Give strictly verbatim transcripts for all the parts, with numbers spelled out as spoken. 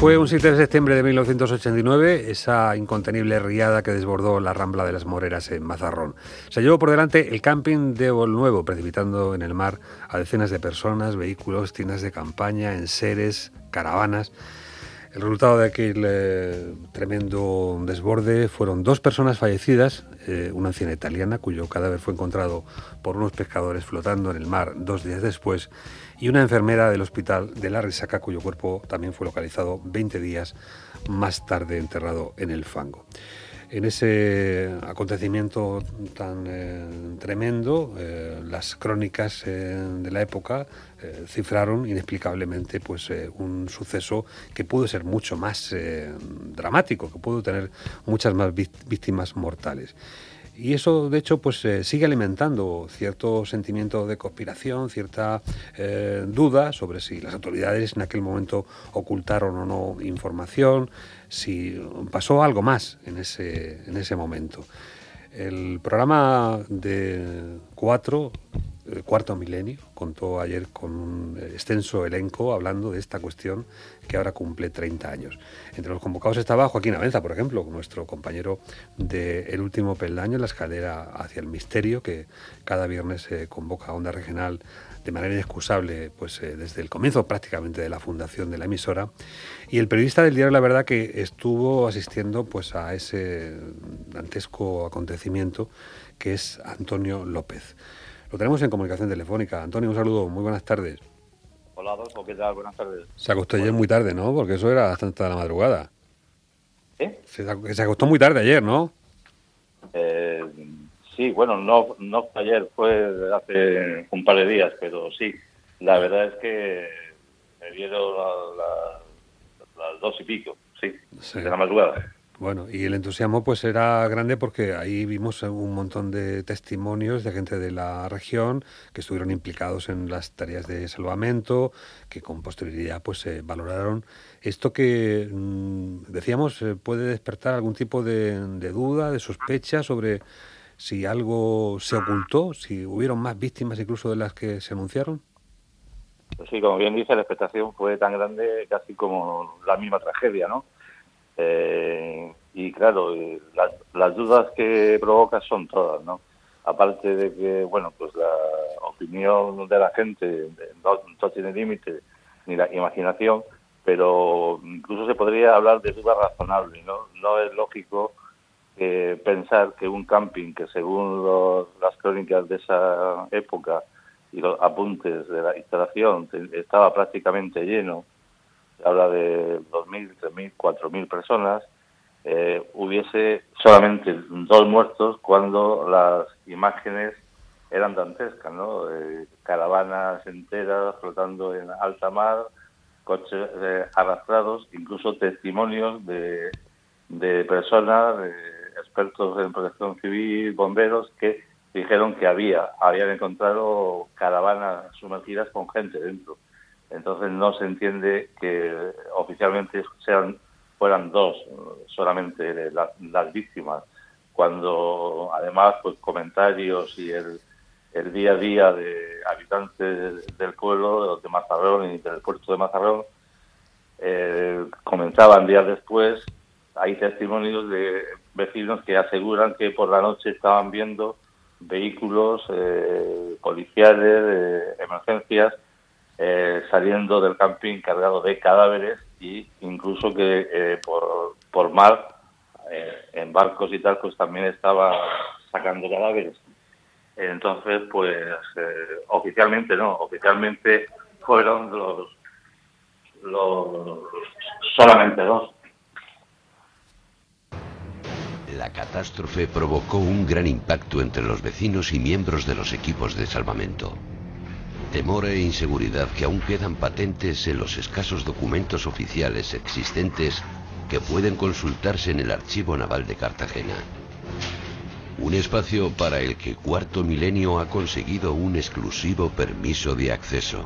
Fue un siete de septiembre de mil novecientos ochenta y nueve, esa incontenible riada que desbordó la Rambla de las Moreras en Mazarrón. Se llevó por delante el camping de Bolnuevo, precipitando en el mar a decenas de personas, vehículos, tiendas de campaña, enseres, caravanas. El resultado de aquel eh, tremendo desborde fueron dos personas fallecidas, eh, una anciana italiana cuyo cadáver fue encontrado por unos pescadores flotando en el mar dos días después, y una enfermera del hospital de La Risaca cuyo cuerpo también fue localizado veinte días más tarde enterrado en el fango. En ese acontecimiento tan eh, tremendo, eh, las crónicas eh, de la época eh, cifraron inexplicablemente pues, eh, un suceso que pudo ser mucho más eh, dramático, que pudo tener muchas más víctimas mortales. Y eso, de hecho, pues eh, sigue alimentando cierto sentimiento de conspiración, cierta eh, duda sobre si las autoridades en aquel momento ocultaron o no información, si pasó algo más en ese, en ese momento. El programa de Cuatro, eh, Cuarto Milenio, contó ayer con un extenso elenco hablando de esta cuestión que ahora cumple treinta años. Entre los convocados estaba Joaquín Abenza, por ejemplo, nuestro compañero de El Último Peldaño, la escalera hacia el misterio, que cada viernes se eh, convoca a Onda Regional de manera inexcusable, pues eh, desde el comienzo prácticamente de la fundación de la emisora, y el periodista del diario La Verdad que estuvo asistiendo pues a ese dantesco acontecimiento, que es Antonio López. Lo tenemos en comunicación telefónica. Antonio, un saludo, muy buenas tardes. Hola Adolfo, ¿qué tal? Buenas tardes. Se acostó bueno. ayer muy tarde, ¿no? Porque eso era bastante de la madrugada. ¿Eh? Se, se acostó muy tarde ayer, ¿no? Eh, sí, bueno, no, no fue ayer, fue hace un par de días, pero sí. La verdad es que me dieron las la, la dos y pico, sí, sí, de la madrugada. Bueno, y el entusiasmo pues era grande porque ahí vimos un montón de testimonios de gente de la región que estuvieron implicados en las tareas de salvamento, que con posterioridad pues se eh, valoraron. Esto que mmm, decíamos eh, puede despertar algún tipo de, de duda, de sospecha sobre si algo se ocultó, si hubieron más víctimas incluso de las que se anunciaron. Pues sí, como bien dice, la expectación fue tan grande casi como la misma tragedia, ¿no? Eh, y claro, las, las dudas que provoca son todas, ¿no? Aparte de que, bueno, pues la opinión de la gente no, no tiene límite, ni la imaginación, pero incluso se podría hablar de dudas razonables, ¿no? No es lógico eh, pensar que un camping que según los, las crónicas de esa época y los apuntes de la instalación estaba prácticamente lleno, habla de dos mil, tres mil, cuatro mil personas, eh, hubiese solamente dos muertos cuando las imágenes eran dantescas, ¿no? Eh, caravanas enteras flotando en alta mar, coches eh, arrastrados, incluso testimonios de, de personas, de expertos en protección civil, bomberos, que dijeron que había, habían encontrado caravanas sumergidas con gente dentro. Entonces no se entiende que oficialmente sean fueran dos solamente la, las víctimas, cuando además pues comentarios y el, el día a día de habitantes del pueblo, de Mazarrón y del puerto de Mazarrón, eh, comentaban días después, hay testimonios de vecinos que aseguran que por la noche estaban viendo vehículos eh, policiales, de emergencias, Eh, saliendo del camping cargado de cadáveres y incluso que eh, por, por mar, eh, en barcos y tal, pues también estaba sacando cadáveres. Entonces, pues eh, oficialmente no, oficialmente fueron los, los solamente dos. La catástrofe provocó un gran impacto entre los vecinos y miembros de los equipos de salvamento. Temor e inseguridad que aún quedan patentes en los escasos documentos oficiales existentes que pueden consultarse en el Archivo Naval de Cartagena. Un espacio para el que Cuarto Milenio ha conseguido un exclusivo permiso de acceso.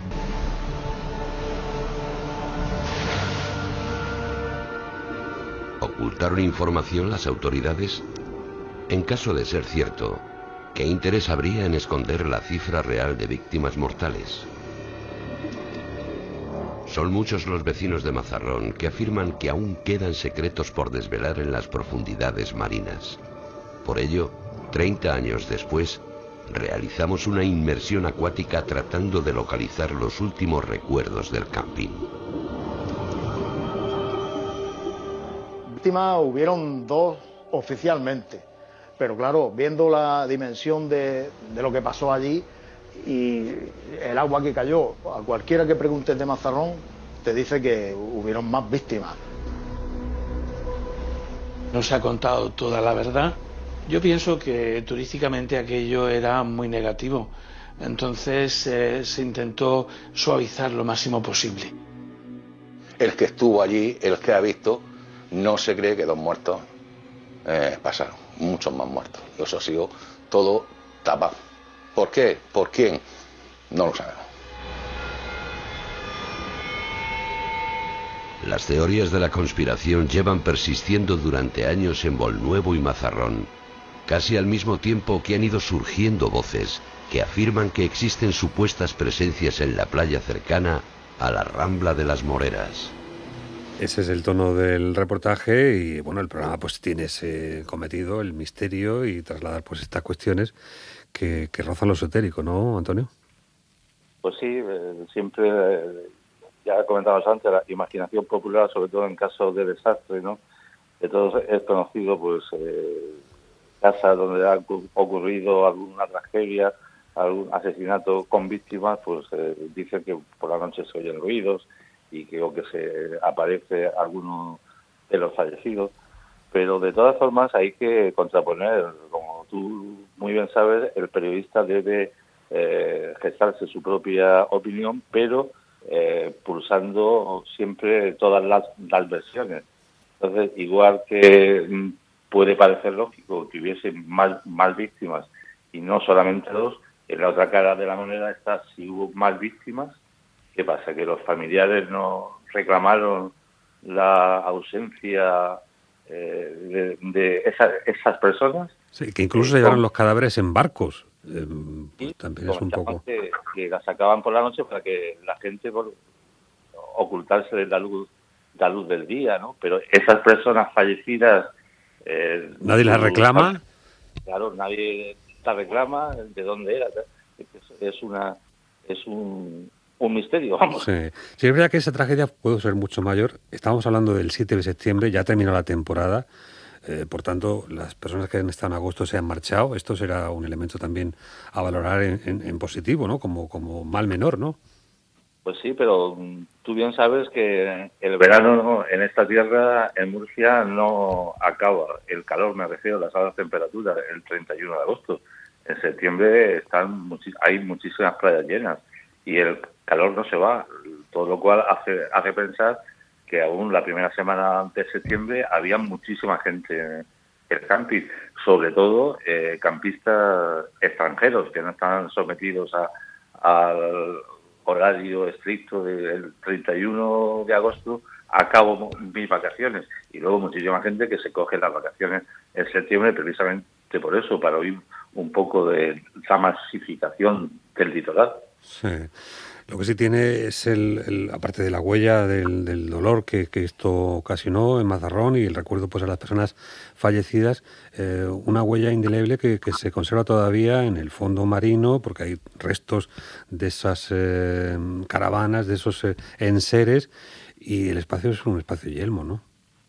¿Ocultaron información las autoridades? En caso de ser cierto, ¿qué interés habría en esconder la cifra real de víctimas mortales? Son muchos los vecinos de Mazarrón que afirman que aún quedan secretos por desvelar en las profundidades marinas. Por ello, treinta años después, realizamos una inmersión acuática tratando de localizar los últimos recuerdos del camping. Víctimas hubieron dos oficialmente, pero claro, viendo la dimensión de, de lo que pasó allí y el agua que cayó, a cualquiera que pregunte de Mazarrón te dice que hubieron más víctimas. No se ha contado toda la verdad. Yo pienso que turísticamente aquello era muy negativo, entonces eh, se intentó suavizar lo máximo posible. El que estuvo allí, el que ha visto, no se cree que dos muertos eh, pasaron, muchos más muertos. Eso ha sido todo tapado. ¿Por qué? ¿Por quién? No lo sabemos. Las teorías de la conspiración llevan persistiendo durante años en Bolnuevo y Mazarrón, casi al mismo tiempo que han ido surgiendo voces que afirman que existen supuestas presencias en la playa cercana a la Rambla de las Moreras. Ese es el tono del reportaje y bueno, el programa pues tiene ese cometido, el misterio y trasladar pues estas cuestiones que, que rozan lo esotérico, ¿no, Antonio? Pues sí, eh, siempre, eh, ya comentábamos antes, la imaginación popular, sobre todo en casos de desastre, ¿no? De todos es conocido, pues, eh, casas donde ha ocurrido alguna tragedia, algún asesinato con víctimas, pues eh, dicen que por la noche se oyen ruidos y que, o que se aparece alguno de los fallecidos. Pero de todas formas hay que contraponer, como tú muy bien sabes, el periodista debe eh, gestarse su propia opinión, pero eh, pulsando siempre todas las, las versiones. Entonces, igual que mm, puede parecer lógico que hubiese más, más víctimas y no solamente dos, en la otra cara de la moneda está si hubo más víctimas. ¿Qué pasa? Que los familiares no reclamaron la ausencia eh, de, de esa, esas personas. Sí, que incluso se llevaron los cadáveres en barcos. Eh, pues y también es un poco... Que, que las sacaban por la noche para que la gente por ocultarse de la luz, la luz del día, ¿no? Pero esas personas fallecidas... Eh, ¿Nadie las reclama? Claro, nadie las reclama. ¿De dónde era? Es una... es un... un misterio, vamos. Sí. Sí, es verdad que esa tragedia puede ser mucho mayor. Estamos hablando del siete de septiembre, ya terminó la temporada, eh, por tanto, las personas que han estado en agosto se han marchado. Esto será un elemento también a valorar en, en, en positivo, ¿no? Como, como mal menor, ¿no? Pues sí, pero tú bien sabes que el verano en esta tierra, en Murcia, no acaba. El calor, me refiero a las altas temperaturas, el treinta y uno de agosto. En septiembre están muchi- hay muchísimas playas llenas y el calor no se va, todo lo cual hace hace pensar que aún la primera semana de septiembre había muchísima gente en el camping, sobre todo eh, campistas extranjeros que no están sometidos a, al horario estricto del treinta y uno de agosto, acabo mis vacaciones, y luego muchísima gente que se coge las vacaciones en septiembre precisamente por eso, para oír un poco de la masificación del litoral. Sí. Lo que sí tiene es, el, el aparte de la huella del, del dolor que, que esto ocasionó en Mazarrón y el recuerdo pues a las personas fallecidas, eh, una huella indeleble que, que se conserva todavía en el fondo marino, porque hay restos de esas eh, caravanas, de esos eh, enseres, y el espacio es un espacio yelmo, ¿no?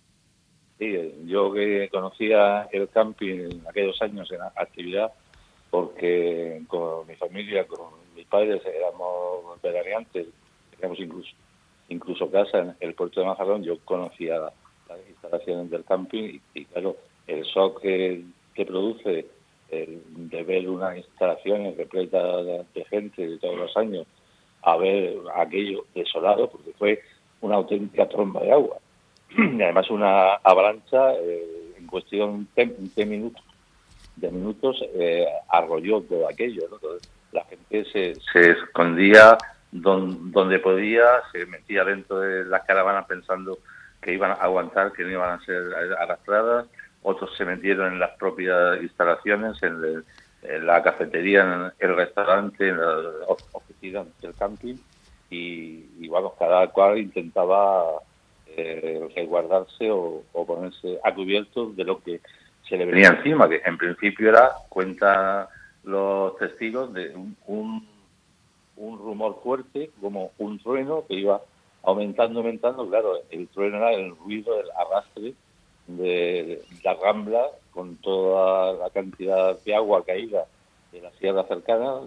Sí, yo que conocía el camping en aquellos años en actividad, porque con mi familia, con mis padres, éramos veraneantes, teníamos incluso incluso casa en el puerto de Mazarrón. Yo conocía las instalaciones del camping y, y claro, el shock que, que produce el de ver unas instalaciones repletas de, de gente de todos los años a ver aquello desolado, porque fue una auténtica tromba de agua. Y además una avalancha eh, en cuestión de, de minutos de minutos eh, arrolló todo aquello, ¿no? Entonces, la gente se, se escondía don, donde podía, se metía dentro de las caravanas pensando que iban a aguantar, que no iban a ser arrastradas. Otros se metieron en las propias instalaciones, en, el, en la cafetería, en el restaurante, en las oficinas del camping, y, y bueno, cada cual intentaba eh, resguardarse o, o ponerse a cubierto de lo que se le venía encima, que en principio era, cuenta los testigos, de un, un, un rumor fuerte, como un trueno que iba aumentando, aumentando. Claro, el trueno era el ruido, el arrastre de la Rambla con toda la cantidad de agua caída de la sierra cercana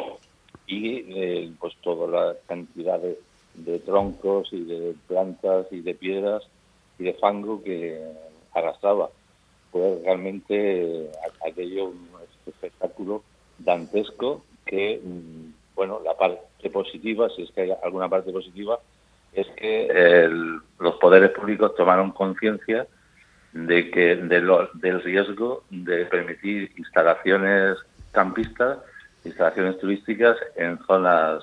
y eh, pues toda la cantidad de, de troncos y de plantas y de piedras y de fango que arrastraba. Fue realmente aquello un espectáculo dantesco que, bueno, la parte positiva, si es que hay alguna parte positiva, es que el, los poderes públicos tomaron conciencia de que de lo, del riesgo de permitir instalaciones campistas, instalaciones turísticas en zonas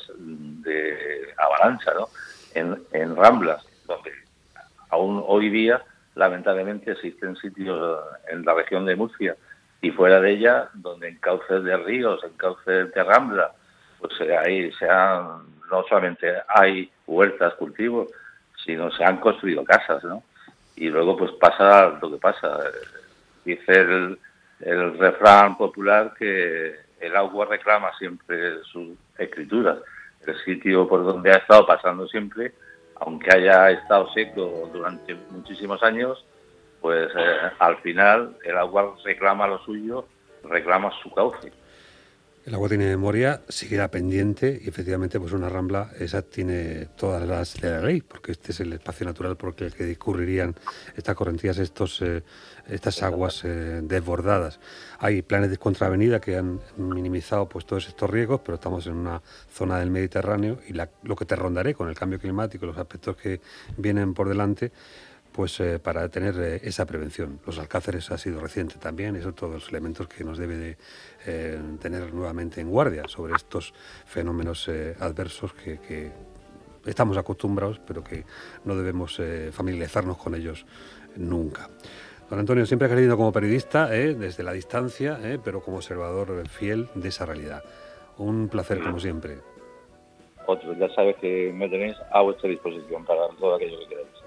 de avalancha, ¿no? En, en ramblas, donde aún hoy día lamentablemente existen sitios en la región de Murcia y fuera de ella donde en cauces de ríos, en cauces de rambla, pues ahí se han, no solamente hay huertas, cultivos, sino se han construido casas, ¿no? Y luego pues pasa lo que pasa. Dice el, el refrán popular que el agua reclama siempre sus escrituras. El sitio por donde ha estado pasando siempre, aunque haya estado seco durante muchísimos años, pues eh, al final el agua reclama lo suyo, reclama su cauce. El agua tiene memoria, seguirá pendiente y efectivamente pues una rambla esa tiene todas las de la ley, porque este es el espacio natural por el que discurrirían estas correntías, estos, eh, estas aguas eh, desbordadas. Hay planes de contravenida que han minimizado pues todos estos riesgos, pero estamos en una zona del Mediterráneo y la, lo que te rondaré con el cambio climático, los aspectos que vienen por delante, pues eh, para tener eh, esa prevención. Los Alcáceres ha sido reciente también, esos todos los elementos que nos debe de eh, tener nuevamente en guardia sobre estos fenómenos eh, adversos que, que estamos acostumbrados, pero que no debemos eh, familiarizarnos con ellos nunca. Don Antonio, siempre has querido como periodista, eh, desde la distancia, eh, pero como observador fiel de esa realidad. Un placer como siempre. Otro, ya sabes que me tenéis a vuestra disposición para todo aquello que queráis.